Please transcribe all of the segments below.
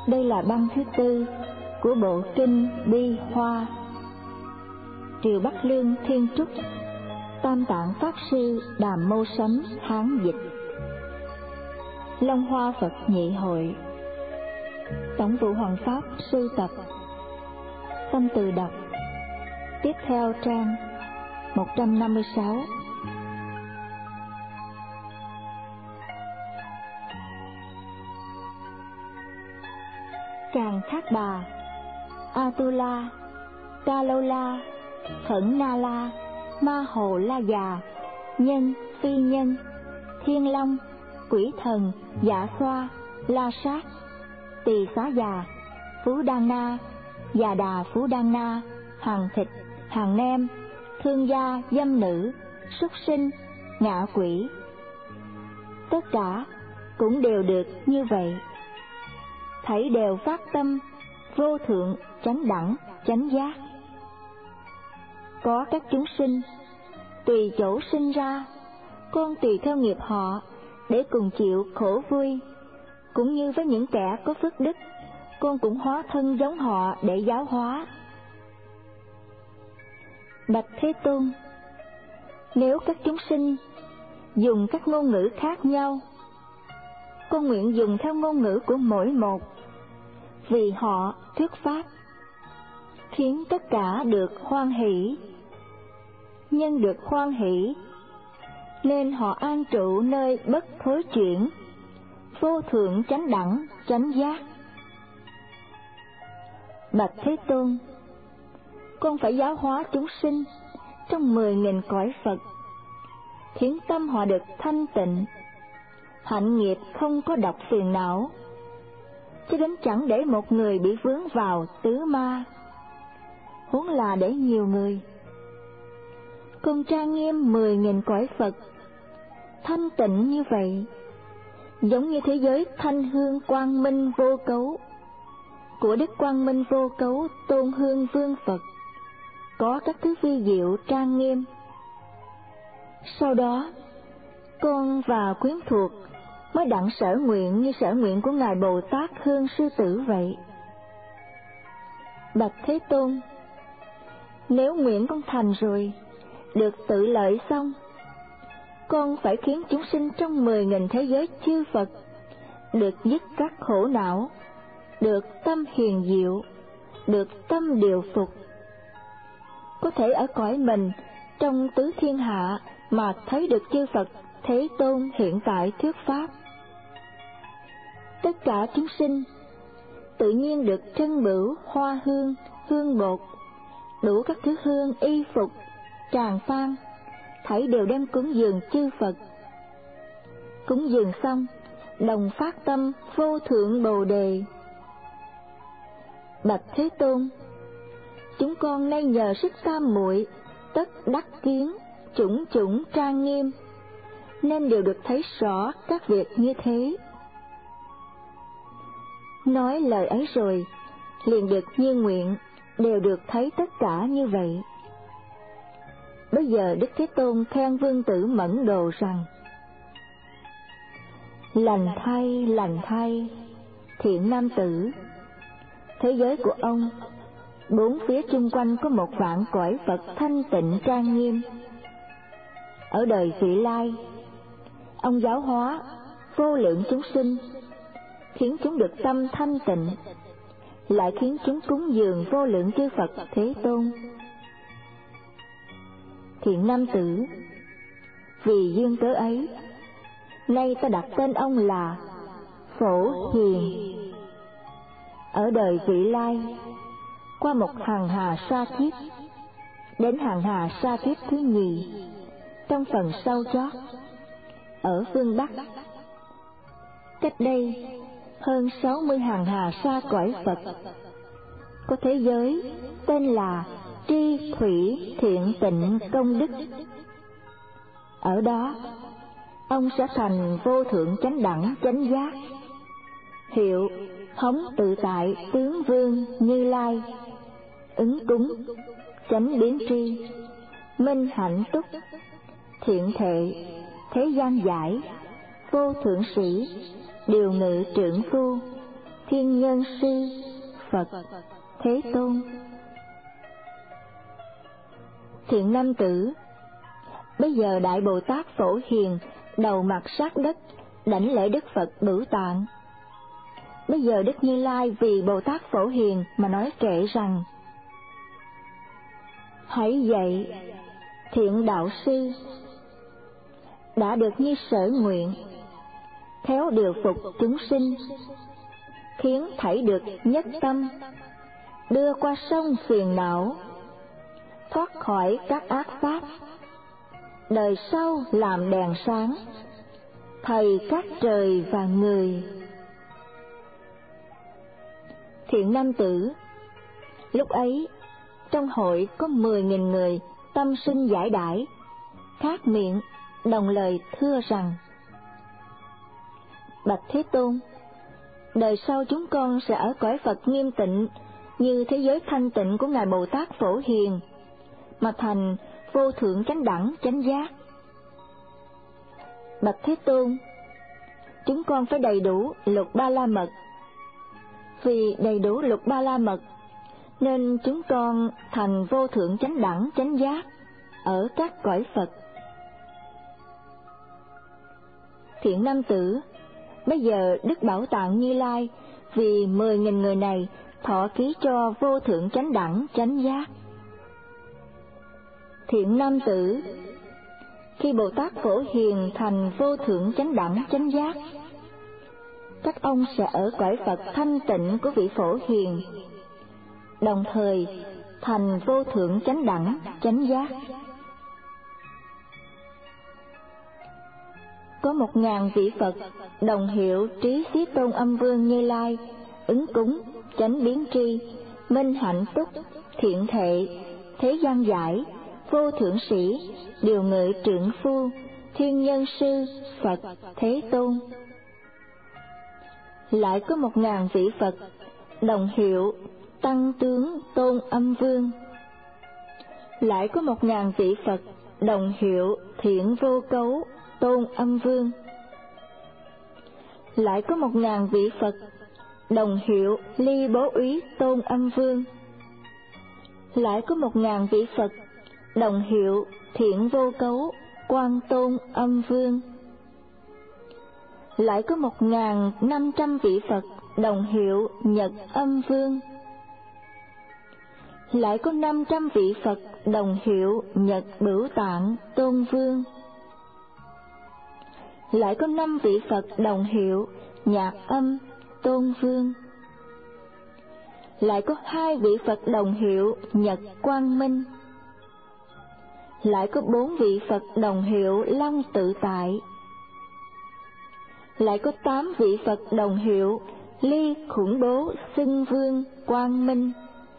Đây là băng thứ tư của bộ kinh Bi Hoa. Triều Bắc Lương Thiên Trúc, Tam Tạng Pháp Sư Đàm Mâu Sấm Hán dịch. Long Hoa Phật Nhị Hội. Tổng vụ Hoàng Pháp sưu tập. Tâm từ đọc. Tiếp theo trang 156. Càng Thác Bà, Atula, Kalola, Khẩn Na La, Ma Hồ La Già, Nhân, Phi Nhân, Thiên Long, Quỷ Thần, Dạ Xoa, La Sát, Tỳ Xá Già, Phú Đan Na, Già Đà Phú Đan Na, Hàng Thịt, Hàng Nem, Thương Gia, Dâm Nữ, Súc Sinh, Ngạ Quỷ. Tất cả cũng đều được như vậy. Thảy đều phát tâm vô thượng chánh đẳng chánh giác. Có các chúng sinh tùy chỗ sinh ra, con tùy theo nghiệp họ để cùng chịu khổ vui. Cũng như với những kẻ có phước đức, con cũng hóa thân giống họ để giáo hóa. Bạch Thế Tôn, nếu các chúng sinh dùng các ngôn ngữ khác nhau, con nguyện dùng theo ngôn ngữ của mỗi một, vì họ thuyết pháp, khiến tất cả được hoan hỷ. Nhân được hoan hỷ, nên họ an trụ nơi bất thối chuyển, vô thượng chánh đẳng chánh giác. Bạch Thế Tôn, con phải giáo hóa chúng sinh trong 10.000 cõi Phật, khiến tâm họ được thanh tịnh, hạnh nghiệp không có độc phiền não, cho đến chẳng để một người bị vướng vào tứ ma, huống là để nhiều người. Con trang nghiêm 10.000 cõi Phật thanh tịnh như vậy, giống như thế giới thanh hương quang minh vô cấu của Đức Quang Minh Vô Cấu Tôn Hương Vương Phật, có các thứ vi diệu trang nghiêm. Sau đó, con và quyến thuộc mới đặng sở nguyện như sở nguyện của Ngài Bồ Tát Hương Sư Tử vậy. Bạch Thế Tôn, nếu nguyện con thành rồi, được tự lợi xong, con phải khiến chúng sinh trong 10.000 thế giới chư Phật được dứt các khổ não, được tâm hiền diệu, được tâm điều phục, có thể ở cõi mình trong tứ thiên hạ mà thấy được chư Phật Thế Tôn hiện tại thuyết pháp. Tất cả chúng sinh tự nhiên được trân bửu, hoa hương, hương bột, đủ các thứ hương, y phục, tràng phan, thảy đều đem cúng dường chư Phật. Cúng dường xong, đồng phát tâm vô thượng Bồ Đề. Bạch Thế Tôn, chúng con nay nhờ sức tam muội tất đắc kiến chủng chủng trang nghiêm, nên đều được thấy rõ các việc như thế. Nói lời ấy rồi, liền được như nguyện, đều được thấy tất cả như vậy. Bây giờ Đức Thế Tôn khen Vương Tử Mẫn Đồ rằng: lành thay, thiện nam tử, thế giới của ông, bốn phía chung quanh có 1.000 cõi Phật thanh tịnh trang nghiêm. Ở đời vị lai, ông giáo hóa vô lượng chúng sinh, khiến chúng được tâm thanh tịnh, lại khiến chúng cúng dường vô lượng chư Phật Thế Tôn. Thiện nam tử, vì duyên cớ ấy, nay ta đặt tên ông là Phổ Hiền. Ở đời vị lai, qua một hàng hà sa kiếp, đến hàng hà sa kiếp thứ nhì, trong phần sau chót, ở phương Bắc, cách đây hơn 60 hàng hà sa cõi Phật, có thế giới tên là Tri Thủy Thiện Tịnh Công Đức. Ở đó, ông sẽ thành vô thượng chánh đẳng chánh giác, hiệu Hống Tự Tại Tướng Vương Như Lai, ứng cúng, chánh biến tri, minh hạnh túc, thiện thệ, thế gian giải, vô thượng sĩ, điều ngự trượng phu, Thiên Nhân Sư Phật Thế Tôn. Thiện nam tử, bây giờ Đại Bồ Tát Phổ Hiền đầu mặt sát đất đảnh lễ Đức Phật Bửu Tạng. Bây giờ Đức Như Lai vì Bồ Tát Phổ Hiền mà nói kệ rằng: hãy dậy, thiện đạo sư, đã được như sở nguyện, khéo điều phục chúng sinh, khiến thảy được nhất tâm, đưa qua sông phiền não, thoát khỏi các ác pháp, đời sau làm đèn sáng, thầy các trời và người. Thiện nam tử, lúc ấy trong hội có 10.000 người tâm sinh giải đãi, khát miệng đồng lời thưa rằng: bạch Thế Tôn, đời sau chúng con sẽ ở cõi Phật nghiêm tịnh như thế giới thanh tịnh của Ngài Bồ Tát Phổ Hiền, mà thành vô thượng chánh đẳng chánh giác. Bạch Thế Tôn, chúng con phải đầy đủ lục ba la mật. Vì đầy đủ lục ba la mật nên chúng con thành vô thượng chánh đẳng chánh giác ở các cõi Phật. Thiện nam tử, bây giờ Đức Bảo Tạng Như Lai vì 10.000 người này thọ ký cho vô thượng chánh đẳng chánh giác. Thiện nam tử, khi Bồ Tát Phổ Hiền thành vô thượng chánh đẳng chánh giác, các ông sẽ ở cõi Phật thanh tịnh của vị Phổ Hiền, đồng thời thành vô thượng chánh đẳng chánh giác. Có 1.000 vị Phật đồng hiệu Trí Xí Tôn Âm Vương Như Lai, ứng cúng, chánh biến tri, minh hạnh túc, thiện thệ, thế gian giải, vô thượng sĩ, điều ngự trượng phu, thiên nhân sư, Phật Thế Tôn. Lại có 1.000 vị Phật đồng hiệu Tăng Tướng Tôn Âm Vương. Lại có 1.000 vị Phật đồng hiệu Thiện Vô Cấu Tôn Âm Vương. Lại có 1.000 vị Phật đồng hiệu Ly Bố Úy Tôn Âm Vương. Lại có 1.000 vị Phật đồng hiệu Thiện Vô Cấu Quang Tôn Âm Vương. Lại có 1.500 vị Phật đồng hiệu Nhật Âm Vương. Lại có 500 vị Phật đồng hiệu Nhật Bửu Tạng Tôn Vương. Lại có 5 vị Phật đồng hiệu Nhạc Âm Tôn Vương. Lại có 2 vị Phật đồng hiệu Nhật Quang Minh. Lại có 4 vị Phật đồng hiệu Long Tự Tại. Lại có 8 vị Phật đồng hiệu Ly Khủng Bố Xưng Vương Quang Minh.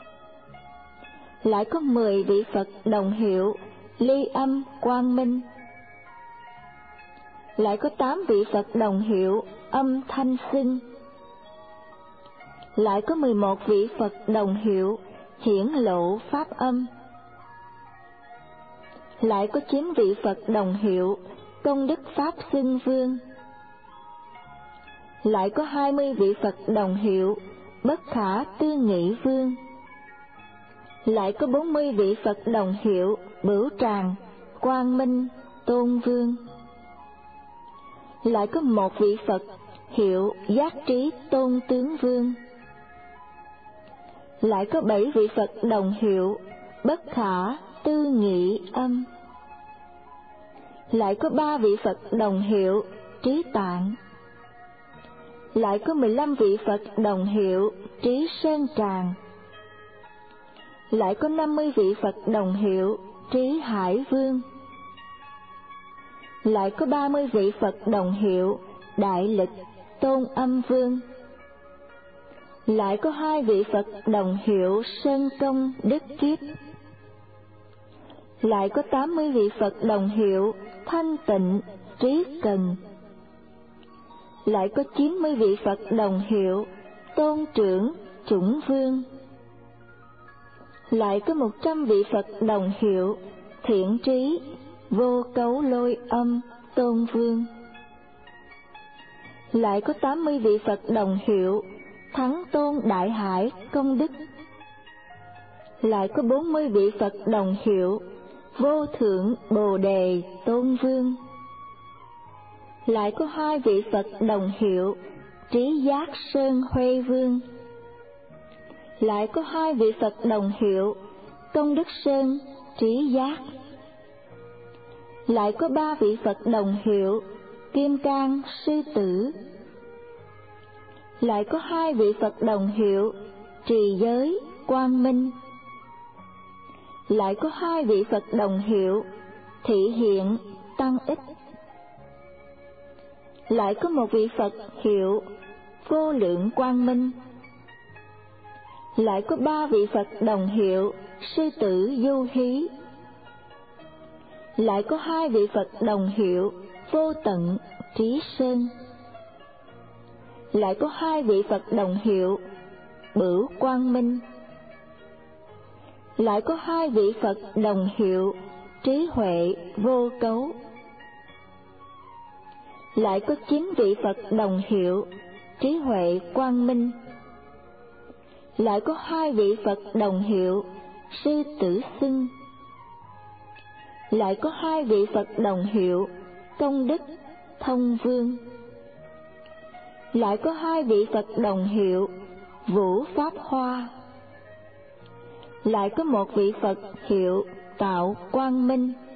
Lại có 10 vị Phật đồng hiệu Ly Âm Quang Minh. Lại có 8 vị Phật đồng hiệu Âm Thanh Xưng. Lại có 11 vị Phật đồng hiệu Hiển Lộ Pháp Âm. Lại có 9 vị Phật đồng hiệu Công Đức Pháp Xưng Vương. Lại có 20 vị Phật đồng hiệu Bất Khả Tư Nghị Vương. Lại có 40 vị Phật đồng hiệu Bửu Tràng Quang Minh Tôn Vương. Lại có 1 vị Phật hiệu Giác Trí Tôn Tướng Vương. Lại có 7 vị Phật đồng hiệu Bất Khả Tư Nghị Âm. Lại có 3 vị Phật đồng hiệu Trí Tạng. Lại có 15 vị Phật đồng hiệu Trí Sơn Tràng. Lại có 50 vị Phật đồng hiệu Trí Hải Vương. Lại có 30 vị Phật đồng hiệu Đại Lực Tôn Âm Vương. Lại có 2 vị Phật đồng hiệu Sơn Công Đức Kiếp. Lại có 80 vị Phật đồng hiệu Thanh Tịnh Trí Cần. Lại có 90 vị Phật đồng hiệu Tôn Trưởng Chủng Vương. Lại có 100 vị Phật đồng hiệu Thiện Trí Vô Cấu Lôi Âm Tôn Vương. Lại có 80 vị Phật đồng hiệu Thắng Tôn Đại Hải Công Đức. Lại có 40 vị Phật đồng hiệu Vô Thượng Bồ Đề Tôn Vương. Lại có 2 vị Phật đồng hiệu Trí Giác Sơn Huê Vương. Lại có 2 vị Phật đồng hiệu Công Đức Sơn Trí Giác. Lại có 3 vị Phật đồng hiệu Kim Cang Sư Tử. Lại có 2 vị Phật đồng hiệu Trì Giới Quang Minh. Lại có 2 vị Phật đồng hiệu Thị Hiện Tăng Ích. Lại có 1 vị Phật hiệu Vô Lượng Quang Minh. Lại có 3 vị Phật đồng hiệu Sư Tử Du Hí. Lại có 2 vị Phật đồng hiệu Vô Tận Trí Sơn. Lại có 2 vị Phật đồng hiệu Bửu Quang Minh. Lại có 2 vị Phật đồng hiệu Trí Huệ Vô Cấu. Lại có 9 vị Phật đồng hiệu Trí Huệ Quang Minh. Lại có 2 vị Phật đồng hiệu Sư Tử Xưng. Lại có 2 vị Phật đồng hiệu Công Đức Thông Vương. Lại có 2 vị Phật đồng hiệu Vũ Pháp Hoa. Lại có 1 vị Phật hiệu Tạo Quang Minh.